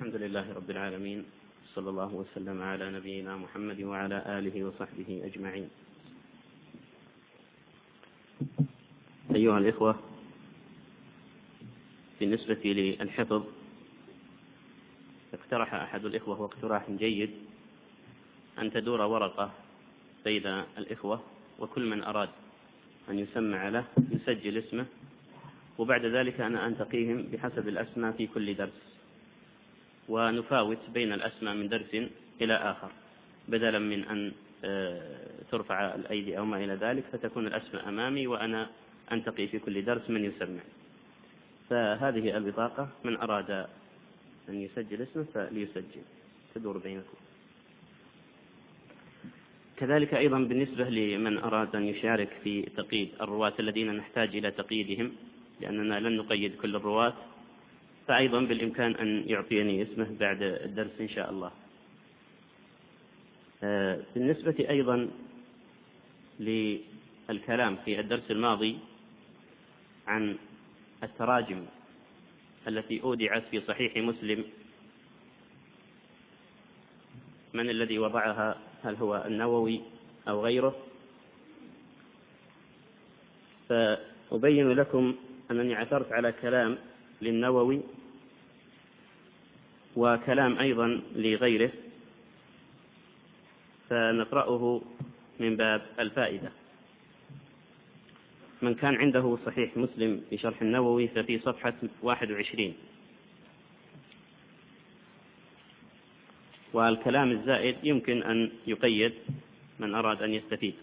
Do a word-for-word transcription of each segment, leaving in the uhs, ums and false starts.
الحمد لله رب العالمين، صلى الله وسلم على نبينا محمد وعلى آله وصحبه أجمعين. أيها الإخوة، بالنسبة للحفظ اقترح أحد الإخوة واقتراح جيد أن تدور ورقة بين الإخوة، وكل من أراد أن يسمع له يسجل اسمه، وبعد ذلك أنا أنتقيهم بحسب الأسماء في كل درس، ونفاوت بين الأسماء من درس إلى آخر، بدلا من أن ترفع الأيدي أو ما إلى ذلك، فتكون الأسماء أمامي وأنا أنتقي في كل درس من يسمع. فهذه البطاقة، من أراد أن يسجل اسمه فليسجل، تدور بينكم. كذلك أيضا بالنسبة لمن أراد أن يشارك في تقييد الرواة الذين نحتاج إلى تقييدهم، لأننا لن نقيد كل الرواة، فأيضا بالإمكان أن يعطيني اسمه بعد الدرس إن شاء الله. بالنسبة أيضا للكلام في الدرس الماضي عن التراجم التي أودعت في صحيح مسلم، من الذي وضعها؟ هل هو النووي أو غيره؟ فأبين لكم أنني عثرت على كلام للنووي وكلام أيضا لغيره، فنقرأه من باب الفائدة. من كان عنده صحيح مسلم في شرح النووي ففي صفحة واحد وعشرين، والكلام الزائد يمكن أن يقيد من أراد أن يستفيد.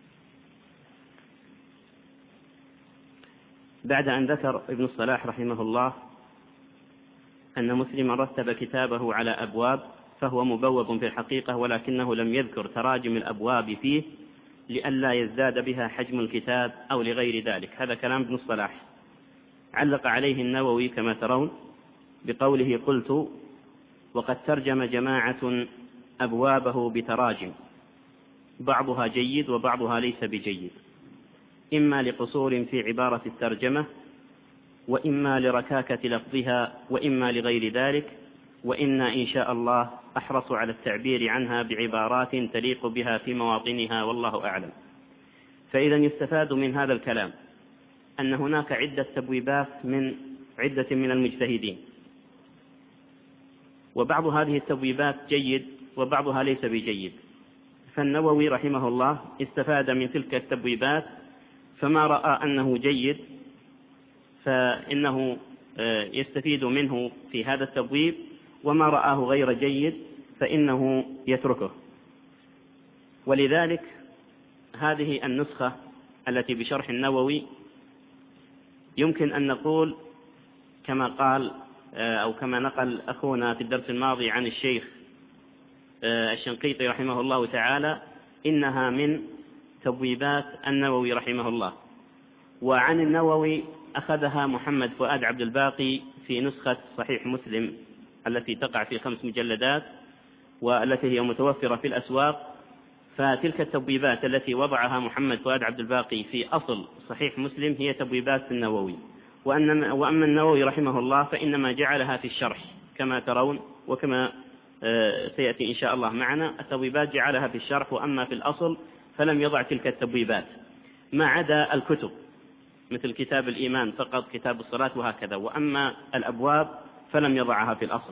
بعد أن ذكر ابن الصلاح رحمه الله أن مسلما رتب كتابه على أبواب، فهو مبوب في الحقيقة، ولكنه لم يذكر تراجم الأبواب فيه لئلا يزداد بها حجم الكتاب أو لغير ذلك. هذا كلام ابن الصلاح. علق عليه النووي كما ترون بقوله: قلت وقد ترجم جماعة أبوابه بتراجم، بعضها جيد وبعضها ليس بجيد، إما لقصور في عبارة الترجمة، وإما لركاكة لفظها، وإما لغير ذلك، وإنا إن شاء الله أحرص على التعبير عنها بعبارات تليق بها في مواطنها، والله أعلم. فإذا يستفاد من هذا الكلام أن هناك عدة تبويبات من عدة من المجتهدين، وبعض هذه التبويبات جيد وبعضها ليس بجيد، فالنووي رحمه الله استفاد من تلك التبويبات، فما رأى أنه جيد فإنه يستفيد منه في هذا التبويب، وما رآه غير جيد فإنه يتركه. ولذلك هذه النسخة التي بشرح النووي يمكن أن نقول كما قال أو كما نقل أخونا في الدرس الماضي عن الشيخ الشنقيطي رحمه الله تعالى، إنها من تبويبات النووي رحمه الله. وعن النووي أخذها محمد فؤاد عبد الباقي في نسخة صحيح مسلم التي تقع في خمس مجلدات والتي هي متوفرة في الأسواق. فتلك التبويبات التي وضعها محمد فؤاد عبد الباقي في أصل صحيح مسلم هي تبويبات النووي، وأما النووي رحمه الله فإنما جعلها في الشرح كما ترون، وكما سيأتي إن شاء الله معنا. التبويبات جعلها في الشرح، وأما في الأصل فلم يضع تلك التبويبات، ما عدا الكتب مثل كتاب الإيمان فقط، كتاب الصلاة وهكذا، وأما الأبواب فلم يضعها في الأصل.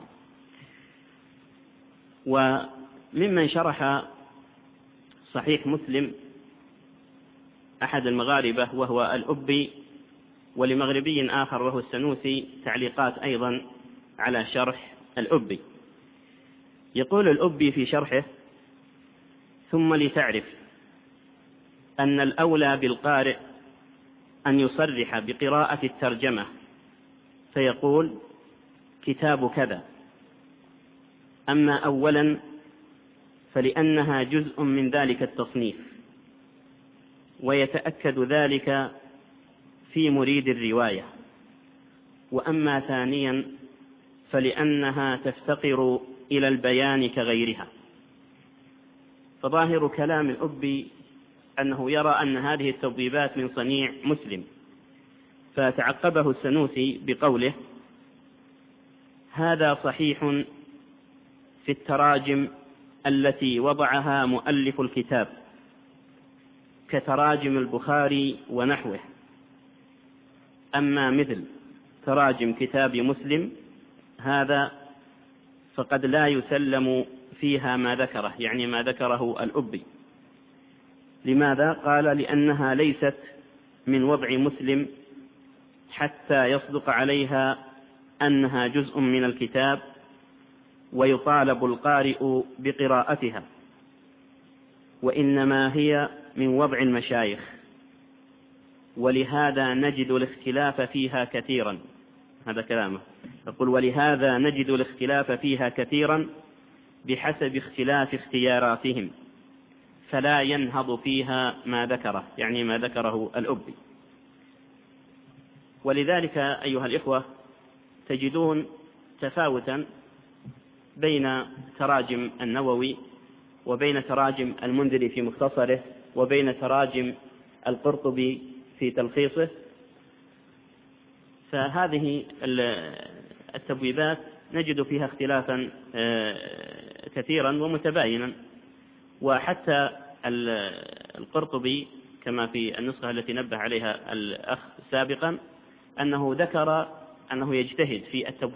وممن شرح صحيح مسلم أحد المغاربة وهو الأبي، ولمغربي آخر وهو السنوسي تعليقات أيضا على شرح الأبي. يقول الأبي في شرحه: ثم لتعرف أن الأولى بالقارئ أن يصرح بقراءة الترجمة، فيقول كتاب كذا. أما أولا فلأنها جزء من ذلك التصنيف، ويتأكد ذلك في مريد الرواية. وأما ثانيا فلأنها تفتقر إلى البيان كغيرها. فظاهر كلام الأبي أنه يرى أن هذه التبويبات من صنيع مسلم، فتعقبه السنوسي بقوله: هذا صحيح في التراجم التي وضعها مؤلف الكتاب كتراجم البخاري ونحوه. أما مثل تراجم كتاب مسلم هذا فقد لا يسلم فيها ما ذكره، يعني ما ذكره الأبي. لماذا؟ قال لأنها ليست من وضع مسلم حتى يصدق عليها أنها جزء من الكتاب ويطالب القارئ بقراءتها، وإنما هي من وضع المشايخ، ولهذا نجد الاختلاف فيها كثيرا. هذا كلامه يقول: ولهذا نجد الاختلاف فيها كثيرا بحسب اختلاف اختياراتهم، فلا ينهض فيها ما ذكره، يعني ما ذكره الأبي. ولذلك أيها الإخوة تجدون تفاوتا بين تراجم النووي وبين تراجم المنذري في مختصره وبين تراجم القرطبي في تلخيصه. فهذه التبويبات نجد فيها اختلافا كثيرا ومتباينا. وحتى القرطبي كما في النسخة التي نبه عليها الأخ سابقا أنه ذكر أنه يجتهد في التبويب